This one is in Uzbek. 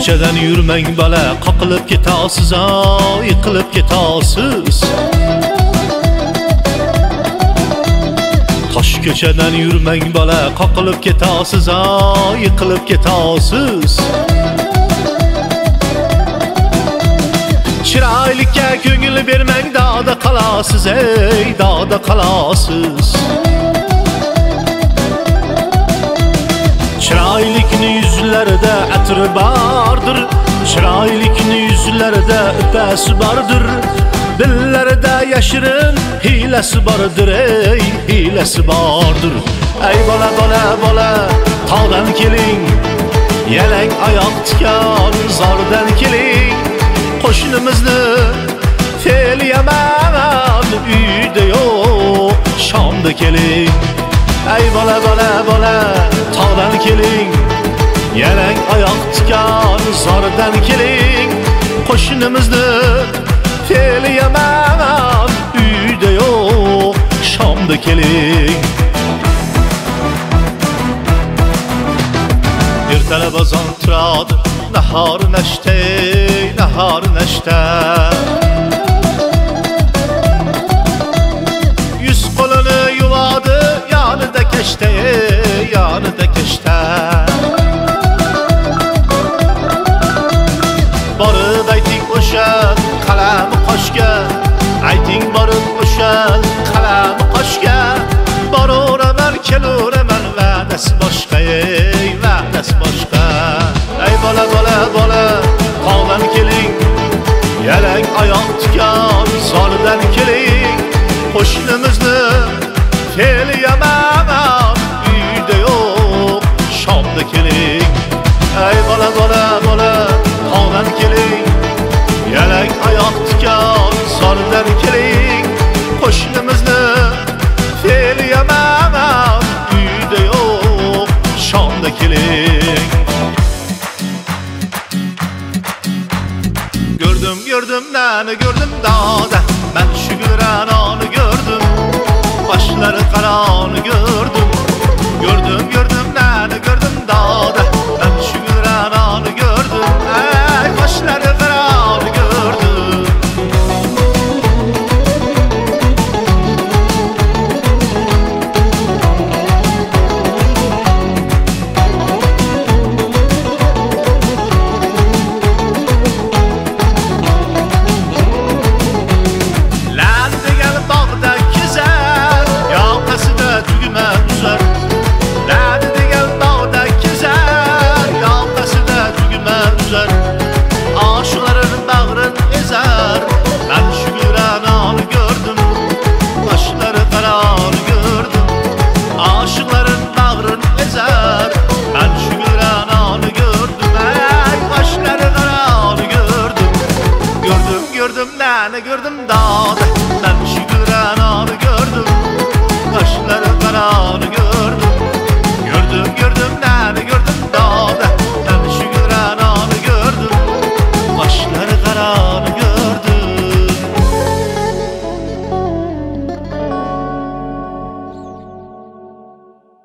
ko'chadan yurmang bola, qoqilib ketasiz, yiqilib ketasiz. Tosh ko'chadan yurmang bola, qoqilib ketasiz, yiqilib ketasiz. Chiroylikka ko'ngil bermang, dog'da qolasiz, ey dog'da qolasiz. Chiroylikni yuzlarida atri bordir, chiroylikni yuzlarida upasi bordir. Dillarida yashirin hilasi bordir, ey hilasi bordir. Ey bola bola bola, tog'dan keling, yalang oyoq tikan zordan keling. Qo'shnimizni fe'liyaman uyda yo'q, Shomda keling. Ey bola bola bola, tog'dan keling, yalang oyoq tikan zordan keling. Qo'shnimizni fe'liyaman uyda yo'q, Shomda keling. Ertalab azon turadi, nahor nashta, nahor nashta. Yuz qo'lini yuvadi, yonida kashta, yonida kashta. Borib ayting o'sha qalami qoshga, ayting borib o'sha qalami qoshga. Boraman, kelaman, va'dasi boshqa, ey va'dasi boshqa. Ey bola bola bola, tog'dan keling, yalang oyoq tikan zordan keling. Qo'shnimizni fe'liyaman uyda yo'q, Shomda keling. Ey bola bola bola, tog'dan keling, yalang oyoq tikan zordan keling. Qo'shnimizni fe'liyaman uyda yo'q, Shomda keling. Gördüm nani gördüm dağda, ben şu gürananı gördüm, başları karanı gördüm. Gördüm nani gördüm dağda, ben şu gürananı gördüm, başları karanı gördüm. Gördüm